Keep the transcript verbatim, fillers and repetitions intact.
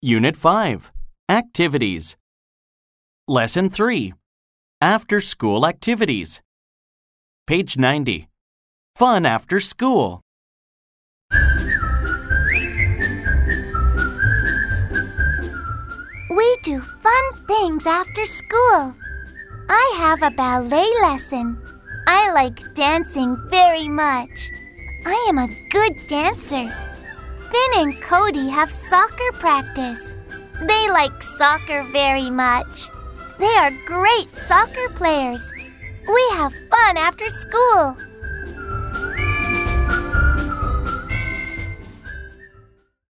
Unit five, Activities. Lesson three, After School Activities. Page ninety, Fun After School. We do fun things after school. I have a ballet lesson. I like dancing very much. I am a good dancer. Finn and Cody have soccer practice. They like soccer very much. They are great soccer players. We have fun after school.